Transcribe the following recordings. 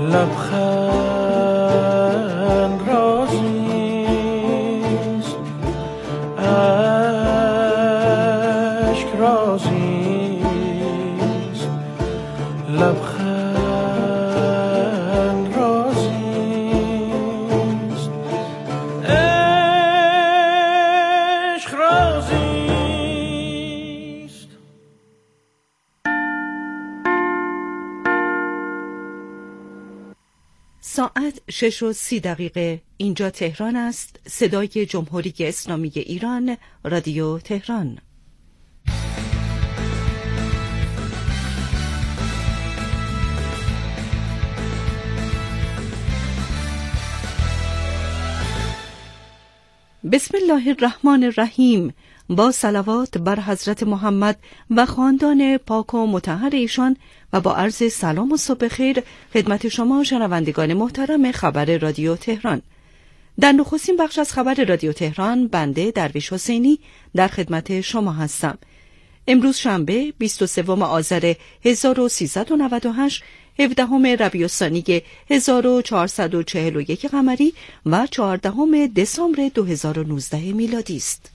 لبخند رازیست، اشک رازیست، لبخند رازیست، عشق رازیست. ساعت 6:30 اینجا تهران است. صدای جمهوری اسلامی ایران، رادیو تهران. بسم الله الرحمن الرحیم. با صلوات بر حضرت محمد و خاندان پاک و مطهر ایشان و با عرض سلام و صبح خیر خدمت شما شنوندگان محترم خبر رادیو تهران. در نخستین بخش از خبر رادیو تهران بنده درویش حسینی در خدمت شما هستم. امروز شنبه 23 آذر 1398 17 ربیع الثانی 1441 قمری و 14 دسامبر 2019 میلادی است.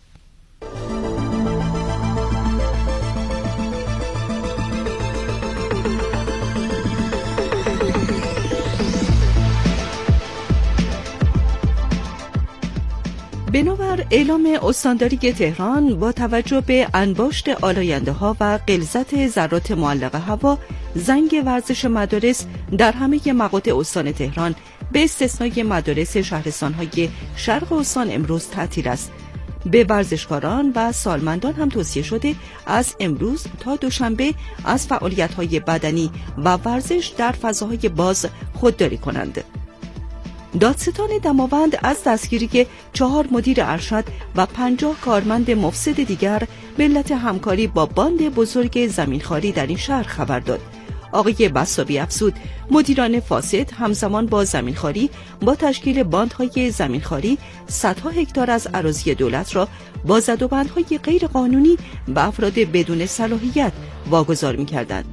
بنابر اعلام استانداری تهران با توجه به انباشت آلاینده ها و غلظت ذرات معلق هوا، زنگ ورزش مدارس در همه مقاطع استان تهران به استثنای مدارس شهرستان‌های شرق استان امروز تعطیل است. به ورزشکاران و سالمندان هم توصیه شده از امروز تا دوشنبه از فعالیت‌های بدنی و ورزش در فضاهای باز خودداری کنند. دادستان دماوند از دستگیری 4 مدیر ارشد و 50 کارمند مفسد دیگر به علت همکاری با باند بزرگ زمینخواری در این شهر خبر داد. آقای بسابی افزود مدیران فاسد همزمان با زمینخواری با تشکیل باندهای زمینخواری صدها هکتار از اراضی دولت را با زدوبندهای غیر قانونی به افراد بدون صلاحیت واگذار می‌کردند.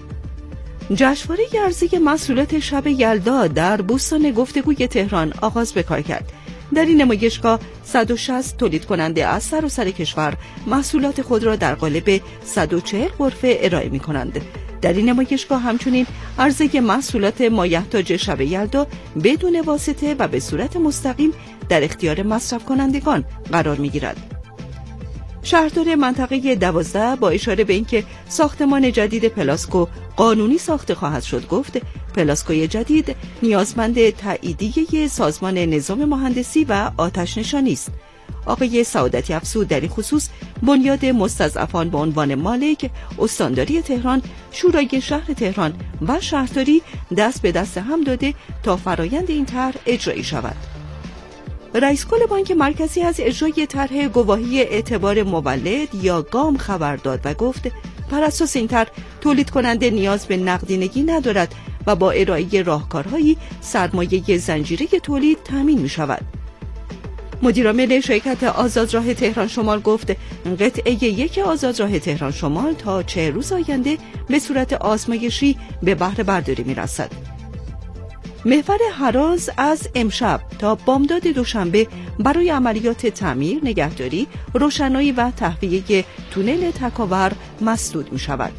جشنواره عرضه محصولات شب یلدا در بوستان گفتگوی تهران آغاز به کار کرد. در این نمایشگاه 160 تولید کننده از سراسر کشور محصولات خود را در قالب 140 غرفه ارائه می کنند. در این نمایشگاه همچنین عرضه محصولات مایحتاج شب یلدا بدون واسطه و به صورت مستقیم در اختیار مصرف کنندگان قرار می گیرد. شهردار منطقه 12 با اشاره به اینکه ساختمان جدید پلاسکو قانونی ساخته خواهد شد گفت پلاسکوی جدید نیازمند تاییدیه سازمان نظام مهندسی و آتش نشانی است. آقای سعادتی افزود در این خصوص بنیاد مستضعفان به عنوان مالک، استانداری تهران، شورای شهر تهران و شهرداری دست به دست هم داده تا فرایند این طرح اجرایی شود. رئیس کل بانک مرکزی از اجرای طرح گواهی اعتبار مولد یا گام خبر داد و گفت بر اساس این طرح تولید کننده نیاز به نقدینگی ندارد و با ارائه راهکارهایی سرمایه زنجیره تولید تامین می شود. مدیرعامل شرکت آزادراه تهران شمال گفت قطعه 1 آزادراه تهران شمال تا 40 روز آینده به صورت آزمایشی به بهره برداری می رسد. محور هراز از امشب تا بامداد دوشنبه برای عملیات تعمیر، نگهداری، روشنایی و تهویه تونل تکاور مسدود می شود.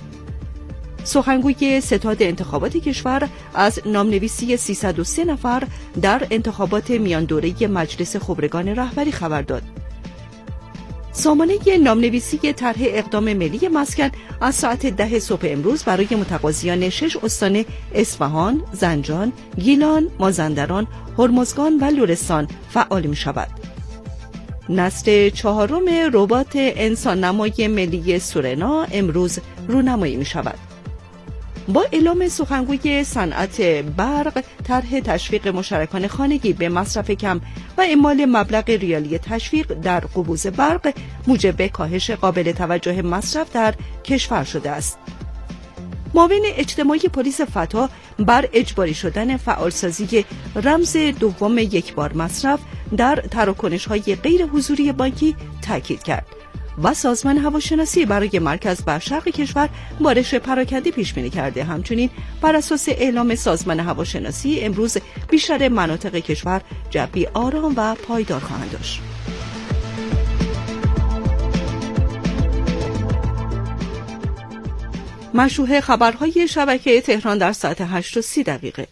سخنگوی ستاد انتخابات کشور از نامنویسی 303 نفر در انتخابات میان دوره مجلس خبرگان رهبری خبر داد. سامانه نامنویسی طرح اقدام ملی مسکن از ساعت 10 صبح امروز برای متقاضیان 6 استان اصفهان، زنجان، گیلان، مازندران، هرمزگان و لرستان فعال می شود. نسل 4 ربات انسان نمای ملی سورنا امروز رونمایی می شود. با اعلام سخنگوی صنعت برق طرح تشویق مشترکان خانگی به مصرف کم و اعمال مبلغ ریالی تشویق در قبوض برق موجب کاهش قابل توجه مصرف در کشور شده است. معاون اجتماعی پلیس فتا بر اجباری شدن فعالسازی رمز دوم یکبار مصرف در تراکنش‌های غیر حضوری بانکی تاکید کرد. و سازمان هواشناسی برای مرکز و شرق کشور بارش پراکنده پیش بینی کرده. همچنین بر اساس اعلام سازمان هواشناسی امروز بیشتر مناطق کشور جوی آرام و پایدار خواهند داشت. مشروح خبرهای شبکه تهران در ساعت 8:30.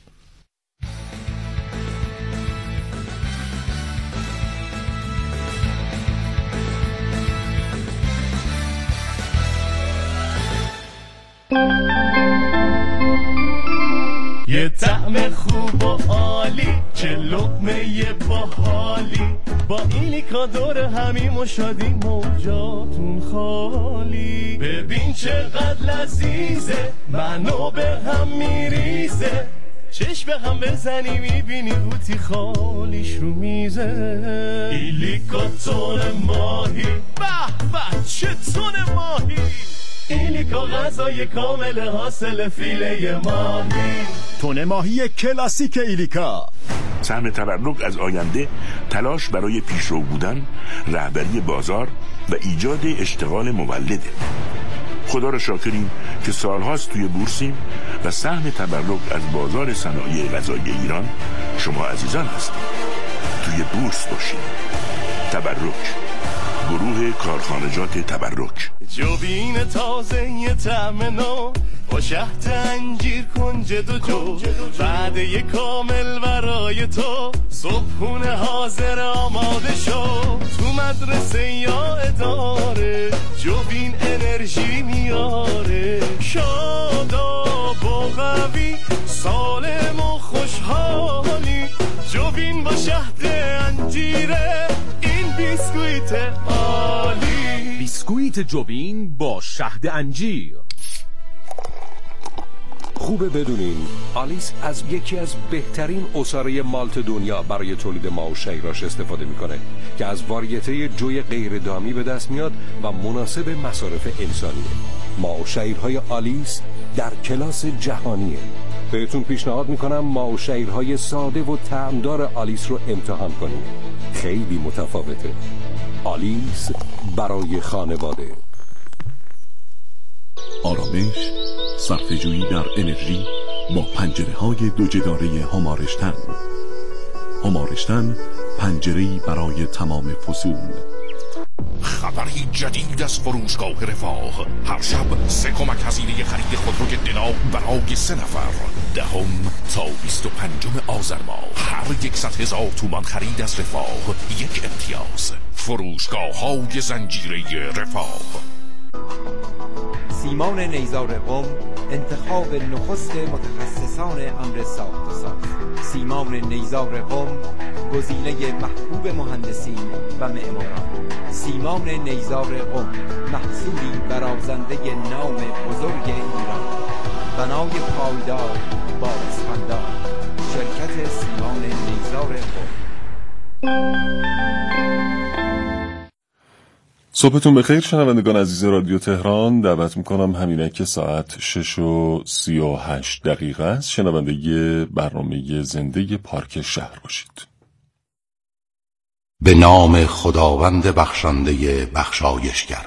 یه طعم خوب و عالی، چه لقمه باحالی، با ایلیکا دور همیم و شادیم و جاتون خالی. ببین چقدر لذیذه، منو به هم میریزه، چشم به هم بزنی میبینی قوطی خالیش رو میزه. ایلیکا تون ماهی، به به چه تون ماهی، ایلیکا غذای کامل حاصل فیله ماهی. تون ماهی کلاسیک ایلیکا. سهم تبرک از آینده، تلاش برای پیشرو بودن، رهبری بازار و ایجاد اشتغال مولده. خدا را شاکریم که سالهاست توی بورسیم و سهم تبرک از بازار صنایع غذایی ایران شما عزیزان هستید. توی بورس باشید. تبرک، گروه کارخانجات تبرک. جوبین تازه یه طعم نو، با شهد انجیر کنجد و جو، وعده کامل برای تو، صبحونه حاضر آماده شو. تو مدرسه یا اداره، جوبین انرژی میاره، شاداب و قوی، سالم و خوشحالی. جوبین با شهد انجیره، این بیسکویت عالی. بیسکویت جوبین با شهد انجیر. خوبه بدونین آلیس از یکی از بهترین عصاره مالت دنیا برای تولید ماو شیراش استفاده میکنه که از واریته جوی غیر دامی به دست میاد و مناسب مصارف انسانیه. ماو شیرهای آلیس در کلاس جهانیه. بهتون پیشنهاد میکنم ماو شیرهای ساده و طعمدار آلیس رو امتحان کنید. خیلی متفاوته. آلیس برای خانواده. آرامش، صرفه‌جویی در انرژی با پنجره‌های دو جداره همارشتن. همارشتن، پنجره‌ای برای تمام فصول. خبری جدید از فروشگاه رفاه. هر شب 3 کمک هزینه خرید خودروی دنا برای 3 نفر. 10 تا 25 آذر ماه. هر 100,000 تومان خرید از رفاه 1 امتیاز. فروشگاه‌های زنجیره رفاه. سیمان نیزار قم، انتخاب نخست متخصصان امر ساخت و ساز. سیمان نیزار قم، گزینه محبوب مهندسین و معماران. سیمان نیزار قم، محصولی برازنده نام بزرگ ایران. بنای پایدار با اسفندار. شرکت سیمان نیزار قم. صبحتون بخیر شنوندگان عزیز رادیو تهران. دعوت میکنم همینه که ساعت 6:38 است شنونده برنامه زنده پارک شهر باشید. به نام خداوند بخشنده بخشایشگر.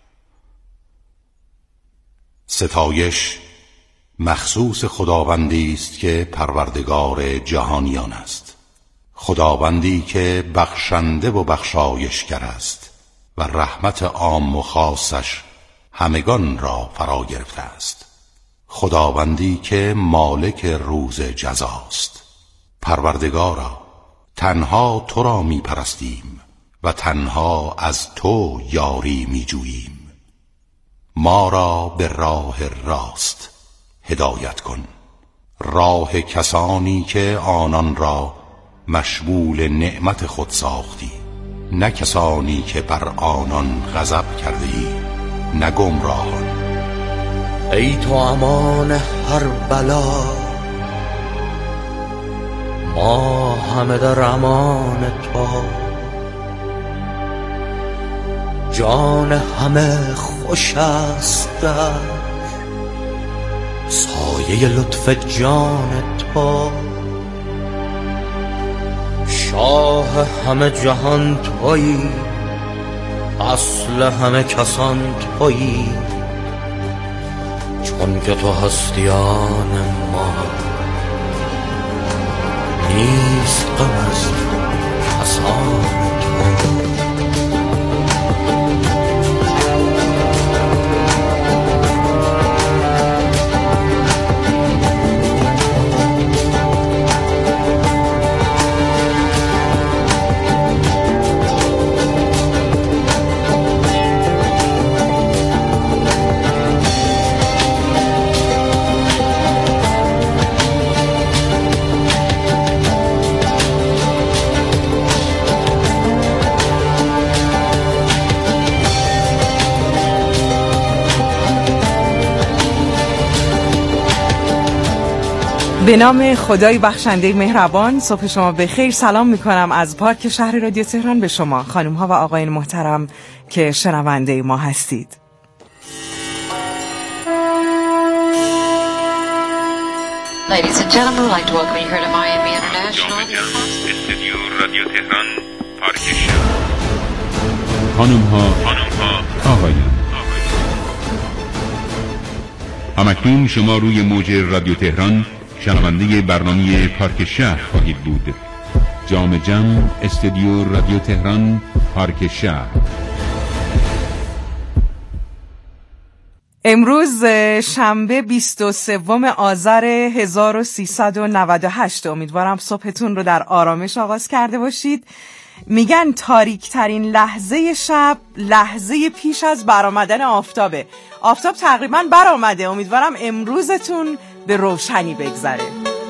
ستایش مخصوص خداوندی است که پروردگار جهانیان است. خداوندی که بخشنده و بخشایشگر است و رحمت عام و خاصش همگان را فرا گرفته است. خداوندی که مالک روز جزاست. پروردگارا، تنها تو را می پرستیم و تنها از تو یاری می جوییم. ما را به راه راست هدایت کن، راه کسانی که آنان را مشمول نعمت خود ساختی، نه کسانی که بر آنان غضب کرده ای، نه گمراهان. ای تو امان هر بلا، ما همه در امان تو. جان همه خوش است در سایه لطف جان تو. شاه همه جهان تویی، اصل همه کسان تویی، چون که تو هستیان ما. نیست غم از کسان تو. به نام خدای بخشنده مهربان، صبح شما بخیر. سلام میکنم از پارک شهر رادیو تهران به شما خانم ها و آقایان محترم که شنونده ما هستید. Ladies and gentlemen, I'd like to welcome you here to Miami International. استودیو رادیو تهران، پارک شهر. خانم ها، آقایان، همکنون شما روی موج رادیو تهران شنونده برنامه پارک شهر خواهید بود. جام جم، استودیو رادیو تهران، پارک شهر. امروز شنبه 23 آذر 1398. امیدوارم صبحتون رو در آرامش آغاز کرده باشید. میگن تاریک ترین لحظه شب لحظه پیش از برآمدن آفتابه. آفتاب تقریبا برآمده. امیدوارم امروزتون به روشنی بگذره.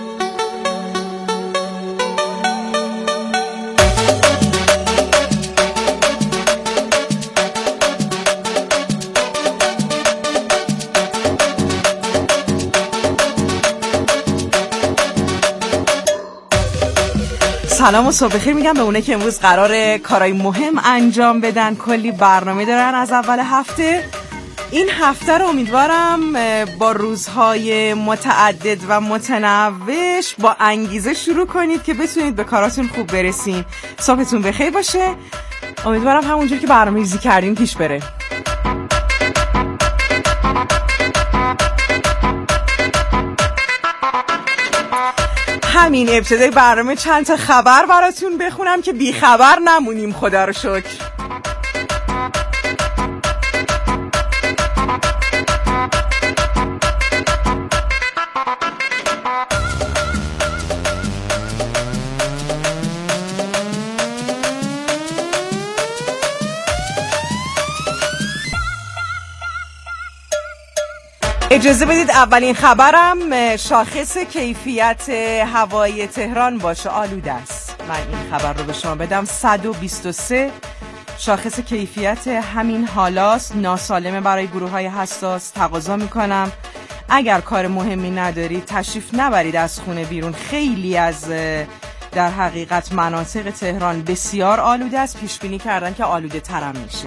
سلام و صبح بخیر میگم به اونه که امروز قراره کارهای مهم انجام بدن. کلی برنامه دارن از اول هفته. این هفته رو امیدوارم با روزهای متعدد و متنوعش با انگیزه شروع کنید که بتونید به کاراتون خوب برسین. صبحتون بخیر باشه. امیدوارم همونجور که برنامه ریزی کردین پیش بره. همین ابتدای برنامه چند تا خبر براتون بخونم که بی خبر نمونیم، خدا رو شکر. اجازه بدید اولین خبرم شاخص کیفیت هوای تهران باشه. آلوده است. من این خبر رو به شما بدم. 123 شاخص کیفیت همین حالاست. ناسالمه برای گروه‌های حساس. تقاضا میکنم اگر کار مهمی ندارید تشریف نبرید از خونه بیرون. خیلی از در حقیقت مناطق تهران بسیار آلوده است. پیش بینی کردن که آلوده ترم میشه.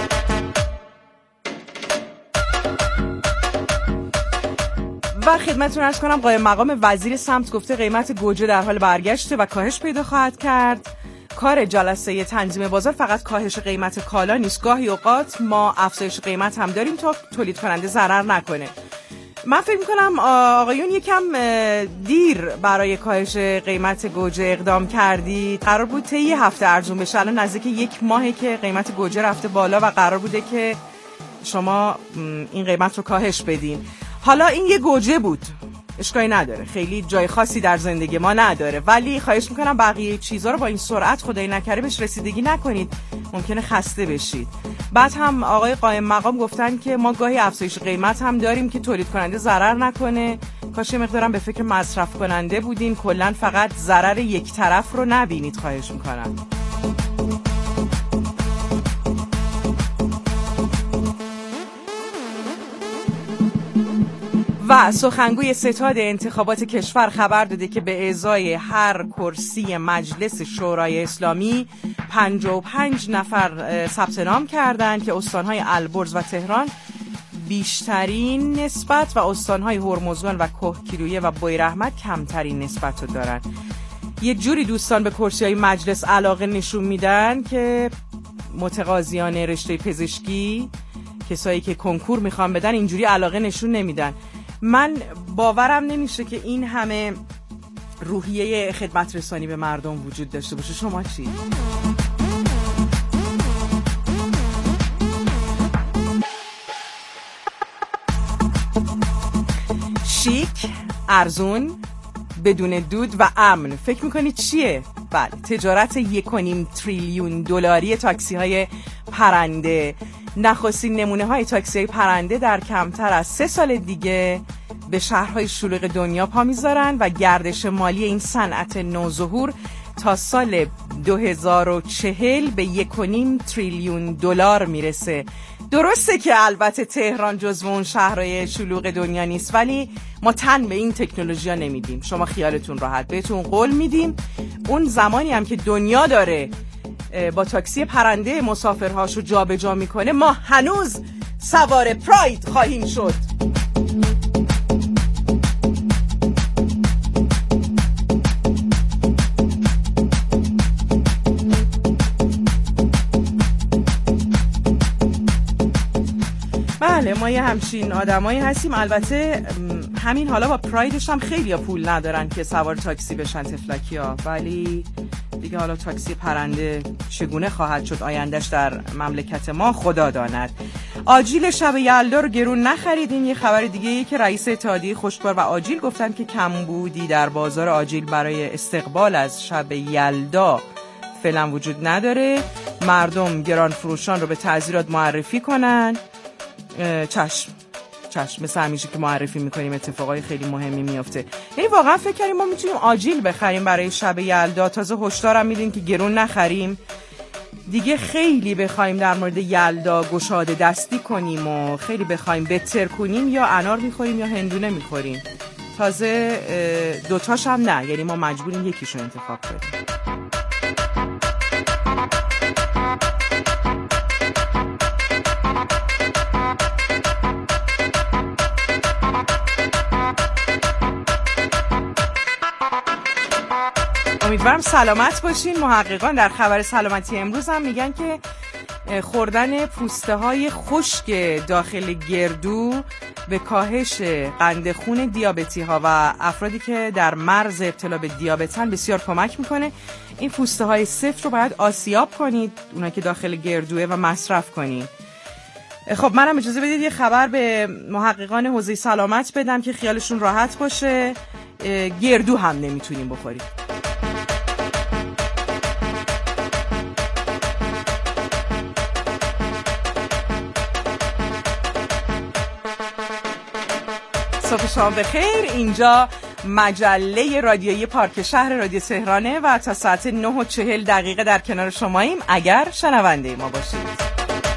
و خدمتتون عرض کنم قائم مقام وزیر سمت گفته قیمت گوجه در حال برگشته و کاهش پیدا خواهد کرد. کار جلسه تنظیم بازار فقط کاهش قیمت کالا نیست. گاهی اوقات ما افزایش قیمت هم داریم تا تولید کننده ضرر نکنه. من فکر می‌کنم آقایون یکم دیر برای کاهش قیمت گوجه اقدام کردید. قرار بود طی هفته ارزون بشه. الان نزدیک یک ماهه که قیمت گوجه رفته بالا و قرار بوده که شما این قیمت رو کاهش بدین. حالا این یه گوجه بود، اشکالی نداره، خیلی جای خاصی در زندگی ما نداره، ولی خواهش میکنم بقیه چیزا رو با این سرعت خدای نکره بهش رسیدگی نکنید، ممکنه خسته بشید. بعد هم آقای قائم مقام گفتن که ما گاهی افزایش قیمت هم داریم که تولید کننده ضرر نکنه. کاش مقدارم به فکر مصرف کننده بودین، کلا فقط ضرر یک طرف رو نبینید خواهش میکنم. و سخنگوی ستاد انتخابات کشور خبر داده که به ازای هر کرسی مجلس شورای اسلامی 55 نفر ثبت نام کردند که استانهای البرز و تهران بیشترین نسبت و استانهای هرمزگان و کهگیلویه و بویراحمد کمترین نسبت رو دارن. یه جوری دوستان به کرسی‌های مجلس علاقه نشون میدن که متقاضیان رشته پزشکی، کسایی که کنکور میخوان بدن، اینجوری علاقه نشون نمیدن. من باورم نمیشه که این همه روحیه خدمت رسانی به مردم وجود داشته باشه. شما چی؟ شیک، ارزون، بدون دود و امن. فکر میکنید چیه؟ بله، تجارت 1.5 تریلیون دلاری تاکسی های پرنده. نخستین نمونه های تاکسی های پرنده در کمتر از 3 سال دیگه به شهرهای شلوغ دنیا پا میذارن و گردش مالی این صنعت نوظهور تا سال 2040 به 1.5 تریلیون دلار میرسه. درسته که البته تهران جزو اون شهرهای شلوغ دنیا نیست، ولی ما تن به این تکنولوژی ها نمیدیم. شما خیالتون راحت، بهتون قول میدیم اون زمانی هم که دنیا داره با تاکسی پرنده مسافرهاشو جابجا میکنه، ما هنوز سوار پراید خواهیم شد. بله، ما یه همچین آدمایی هستیم. البته همین حالا با پرایدش هم خیلی ها پول ندارن که سوار تاکسی بشن تفلکی ها، ولی دیگه حالا تاکسی پرنده چگونه خواهد شد آیندهش در مملکت ما خدا داند. آجیل شب یلدا رو گرون نخریدین. یه خبر دیگه که رئیس اتحادیه خشکبار و آجیل گفتن که کمبودی در بازار آجیل برای استقبال از شب یلدا فعلا وجود نداره. مردم گران فروشان رو به تعذیرات معرفی کنن. چشم مثل همیشه که معرفی میکنیم اتفاقای خیلی مهمی میفته. یعنی واقعا فکر کردیم ما میتونیم آجیل بخریم برای شب یلدا. تازه هشدارم میدین که گرون نخریم. دیگه خیلی بخوایم در مورد یلدا گشاده دستی کنیم و خیلی بخوایم بتر کنیم، یا انار میخوریم یا هندونه میخوریم. تازه دوتاش هم نه، یعنی ما مجبوریم یکیشو انتخاب کنیم. امیدوارم سلامت باشین. محققان در خبر سلامتی امروز هم میگن که خوردن پوسته های خشک داخل گردو به کاهش قند خون دیابتی ها و افرادی که در مرز ابتلا به دیابتن بسیار کمک میکنه. این پوسته های سفت رو باید آسیاب کنید، اونا که داخل گردوه، و مصرف کنید. خب منم اجازه بدید یه خبر به محققان حوزه سلامت بدم که خیالشون راحت باشه. گردو هم نمیتونیم بخوریم. صبح شما بخیر. اینجا مجله رادیویی پارک شهر رادیو تهرانه و تا ساعت 9:40 در کنار شماییم اگر شنونده ما باشید.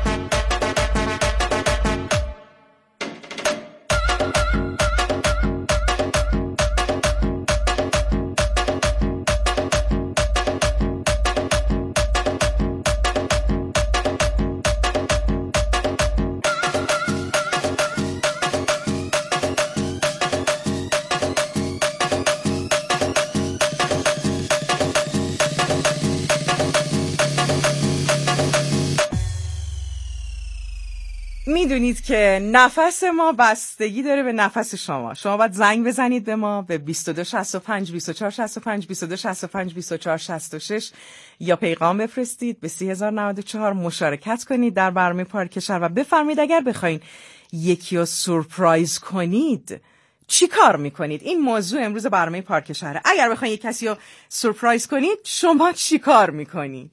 میدونید که نفس ما بستگی داره به نفس شما. شما باید زنگ بزنید به ما به 2265 2465 2265 2466 یا پیغام بفرستید به 3094 مشارکت کنید در برنامه پارک شهر و بفرمایید اگر بخواین یکی رو سورپرایز کنید چی کار میکنید. این موضوع امروز برنامه پارک شهر. اگر بخواین یک کسی رو سورپرایز کنید شما چی کار میکنید؟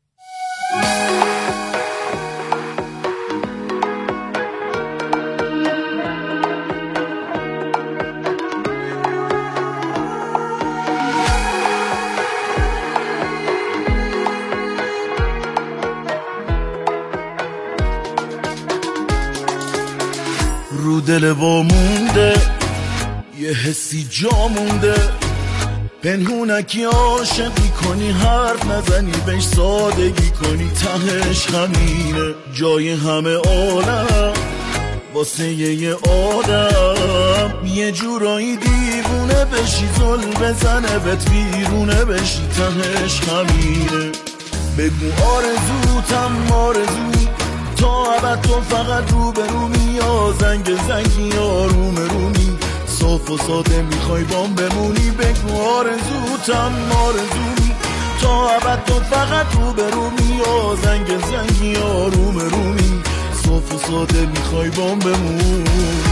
رو دل وامونده یه حسی جا مونده، پنهونکی عاشقی کنی حرف نزنی بهش سادگی کنی، تهش همینه جای همه عالم واسه یه آدم، یه جورایی دیوونه بشی زل بزنه بهت بیرونه بشی، تهش همینه بگو آرزوتم آرزو تا ابد تو فقط روبرومی یا زنگی آروم رومی صاف و ساده میخوای بام بمونی بگو آرزوتم آرزو تا ابد تو فقط روبرومی یا زنگی آروم رومی صاف و ساده میخوای بام بمونی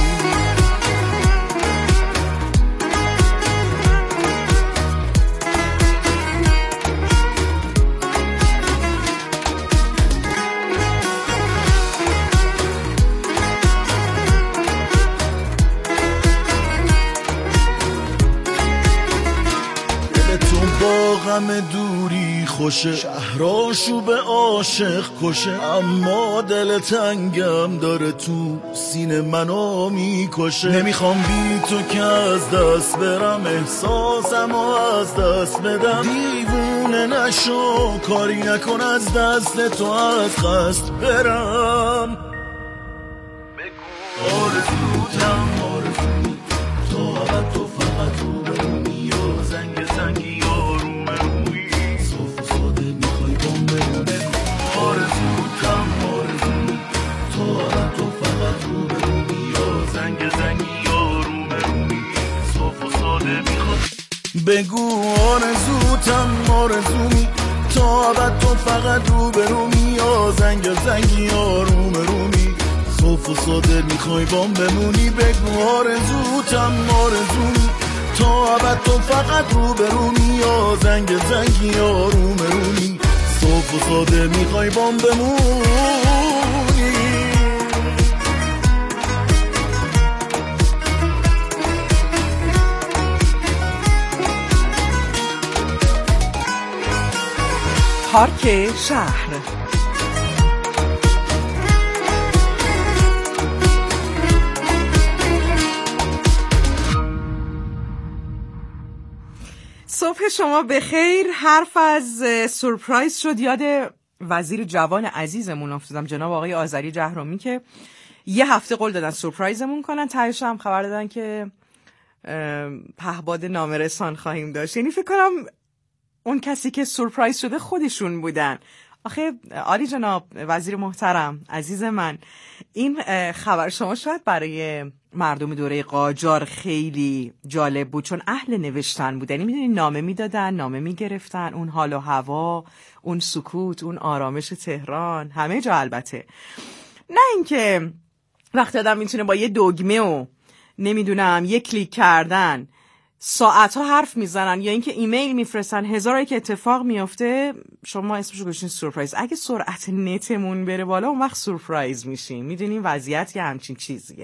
غم دوری خوشه شهراشو به عاشق کشه اما دل تنگم داره تو سینه منو میکشه نمیخوام بی تو که از دست برم احساسمو از دست بدم دیوونه نشو کاری نکن از دست تو از قصد برم بگو آرزوتم آرزو تا ابد تو فقط رو برونی یا زنگی بگو آرزوتم آرزومی تا ابد تو فقط روبرومی یا زنگی آروم رومی صاف و ساده میخوای بام بمونی بگو آرزوتم آرزومی تا ابد تو فقط روبرومی یا زنگی آروم رومی صاف و ساده میخوای بام بمونی پارک شهر. صبح شما بخیر. حرف از سورپرایز شد، یاد وزیر جوان عزیزمون افتادم، جناب آقای آذری جهرومی، که یه هفته قول دادن سورپرایزمون کنن، تهش هم خبر دادن که پهباد نامرسان خواهیم داشت. یعنی فکر کنم اون کسی که سورپرایز شده خودشون بودن. آخه عالی جناب وزیر محترم عزیز من، این خبر شما شاید برای مردم دوره قاجار خیلی جالب بود، چون اهل نوشتن بودن. یعنی میدونی نامه میدادن، نامه میگرفتن، اون حال و هوا، اون سکوت، اون آرامش تهران، همه جا. البته نه اینکه وقتی آدم میتونه با یه دگمه و نمیدونم یک کلیک کردن ساعتها حرف میزنن یا اینکه ایمیل میفرستن، هزار یک اتفاق میفته، شما اسمشو گوشین سورپرایز. اگه سرعت نتمون بره بالا اون وقت سورپرایز میشیم. میدونین وضعیت یه همچین چیزیه.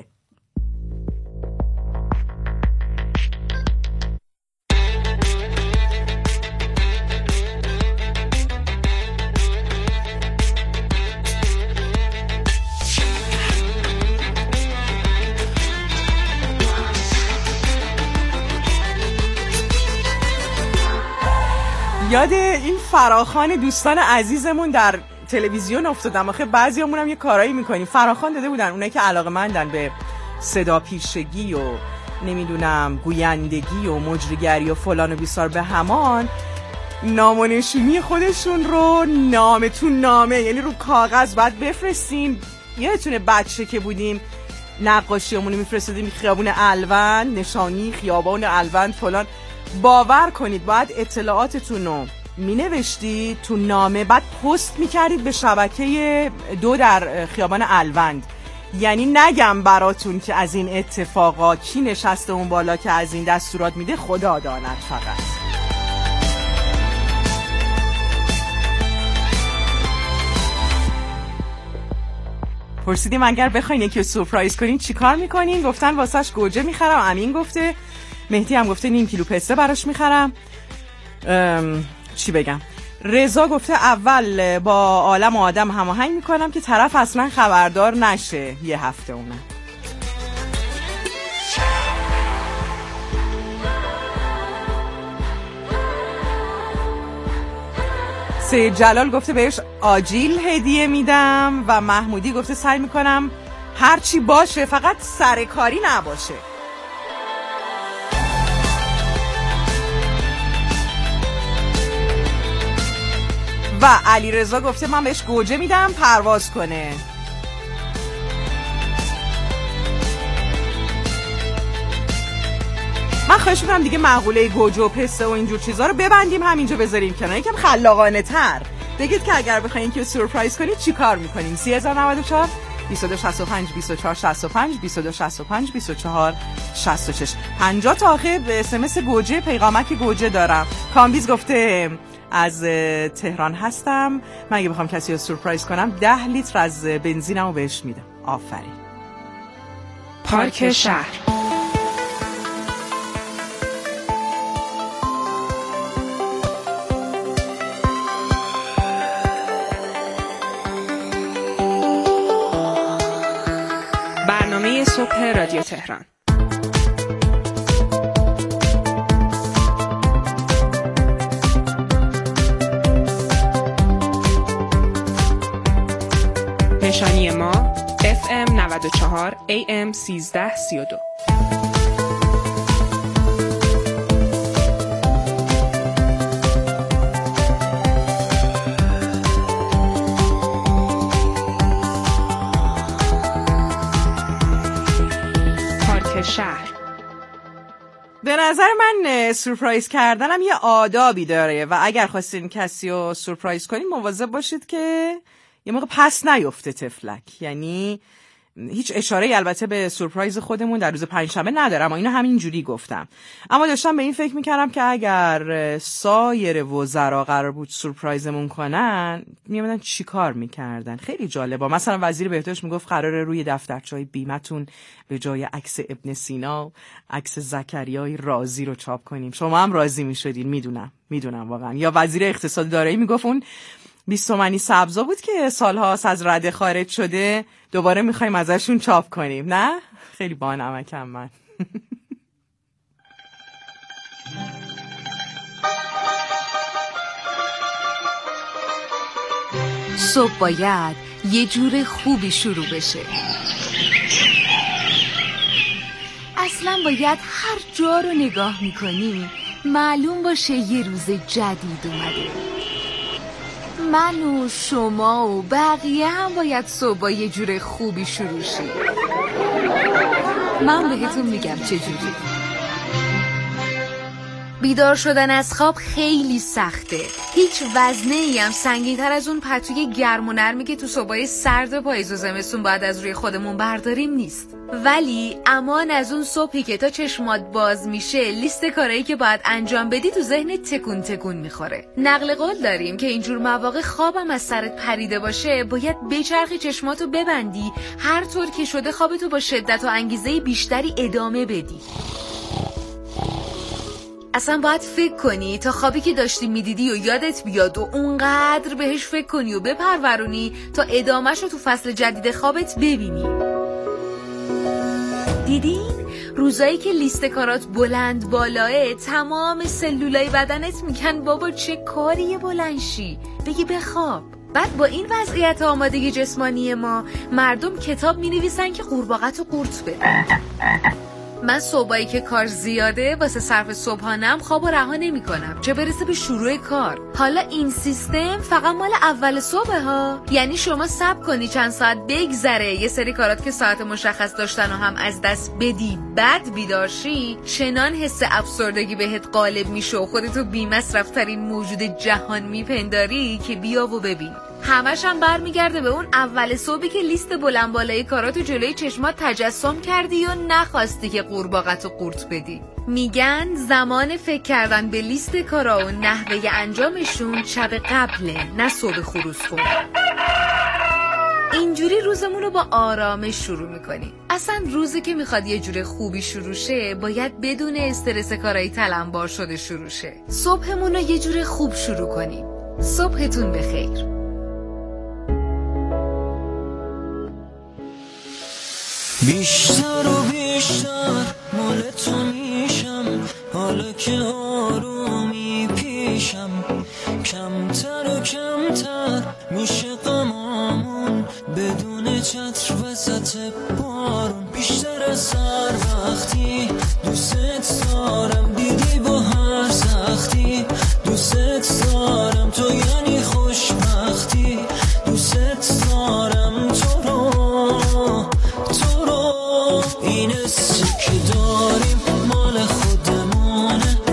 یاد این فراخوان دوستان عزیزمون در تلویزیون افتادم. آخه بعضیامون هم یه کارایی میکنیم. فراخوان داده بودن اونایی که علاقه‌مندن به صدا پیشگی و نمیدونم گویندگی و مجریگری و فلان و بیسار به همان، نام و نشونی خودشون رو نامه یعنی رو کاغذ باید بفرستین. یادتونه بچه که بودیم نقاشیامون رو میفرستادیم خیابون الوند، نشانی خیابان الوند فلان. باور کنید باید اطلاعاتتون رو مینوشتید تو نامه، بعد پست میکردید به شبکه 2 در خیابان الوند. یعنی نگم براتون که از این اتفاقا کی نشسته اون بالا که از این دستورات میده، خدا داند فقط. پرسیدیم اگر بخواین یکی رو سورپرایز کنین چی کار میکنین؟ گفتن واسهش گوجه میخرم، امین گفته، مهدی هم گفته نیم کیلو پسته براش میخرم. چی بگم؟ رضا گفته اول با عالم و آدم هماهنگ میکنم که طرف اصلا خبردار نشه یه هفته اونه. سید جلال گفته بهش آجیل هدیه میدم و محمودی گفته سعی میکنم هرچی باشه فقط سرکاری نباشه. و علیرضا گفته من بهش گوجه میدم پرواز کنه. من خواهش میکنم دیگه مقوله گوجه و پسته و اینجور چیزا رو ببندیم همینجا بذاریم کنار، یکم خلاقانه تر بگید که اگر بخواین که سورپرایز کنید چی کار میکنین. 3094 2265 2465 2265 2466 50 تا آخر SMS گوجه پیغامک گوجه دارم. کامبیز گفته از تهران هستم، من اگه بخوام کسی رو سورپرایز کنم 10 لیتر از بنزینمو بهش میدم. آفرین. پارک شهر. برنامه صبح رادیو تهران. نشانی ما FM 94 AM 1332. پارک شهر. به نظر من سورپرایز کردنم یه آدابی داره و اگر خواستین کسی رو سورپرایز کنین مواظب باشید که یه موقع پس نیفته تفلک. یعنی هیچ اشاره‌ای البته به سورپرایز خودمون در روز پنجشنبه ندارم، اینو همینجوری گفتم، اما داشتم به این فکر میکردم که اگر سایر وزرا قرار بود سورپرایزمون کنن میامدن چی کار میکردن. خیلی جالبه. مثلا وزیر بهداشت میگفت قراره روی دفترچه‌های بیمتون به جای عکس ابن سینا عکس زکریای رازی رو چاپ کنیم. شما هم راضی میشدین، میدونم واقعا. یا وزیر اقتصاد دارایی میگفت اون 20 تومانی سبزا بود که سالهاست از رده خارج شده دوباره میخوایم ازشون چاپ کنیم. نه؟ خیلی با نمکم من. صبح باید یه جور خوبی شروع بشه. اصلا باید هر جا رو نگاه میکنی معلوم باشه یه روز جدید اومده. من و شما و بقیه هم باید صبح یه جور خوبی شروع شی. من بهتون میگم چجوری. بیدار شدن از خواب خیلی سخته. هیچ وزنه‌ای هم سنگین‌تر از اون پتوی گرم و نرمی که تو صبحای سرد پاییز و زمستون باید از روی خودمون برداریم نیست. ولی امان از اون صبحی که تا چشمات باز میشه لیست کارهایی که باید انجام بدی تو ذهن تکون تکون میخوره. نقل قول داریم که اینجور مواقع خوابم از سرت پریده باشه باید بچرخی چشماتو ببندی، هر طور که شده خوابتو با شدت و انگیزه بیشتری ادامه بدی. اصلا باید فکر کنی تا خوابی که داشتی میدیدی و یادت بیاد و اونقدر بهش فکر کنی و بپرورونی تا ادامهش رو تو فصل جدید خوابت ببینی. دیدین؟ روزایی که لیست کارات بلند بالاه تمام سلولای بدنت میگن بابا چه کاریه بلندشی بگی بخواب. بعد با این وضعیت آمادگی جسمانی ما مردم کتاب مینویسن که قورباغه‌تو قورت بده. من صبحایی که کار زیاده واسه صرف صبحانم خوابو رها نمی‌کنم چه برسه به شروع کار. حالا این سیستم فقط مال اول صبح ها، یعنی شما صبر کنی چند ساعت بگذره یه سری کارات که ساعت مشخص داشتن و هم از دست بدی بعد بیدار شی، چنان حس افسردگی بهت غالب میشه و خودتو بی‌مصرف‌ترین موجود جهان میپنداری که بیا و ببین. همش هم برمیگرده به اون اول صبحی که لیست بلند بالای کاراتو جلوی چشمات تجسم کردی و نخواستی که قورباغه‌تو قورت بدی. میگن زمان فکر کردن به لیست کارا و نحوه انجامشون شب قبله، نه صبح خروس خون. اینجوری روزمون رو با آرامش شروع میکنیم. اصلا روزی که میخواد یه جور خوبی شروع شه باید بدون استرس کارایی تلمبار شده شروع شه. صبحمون رو یه جور خوب شروع کنیم. صبحتون بخیر. بیشتر و بیشتر مال تو میشم، حالا که آرومی پیشم، کمتر و کمتر میشه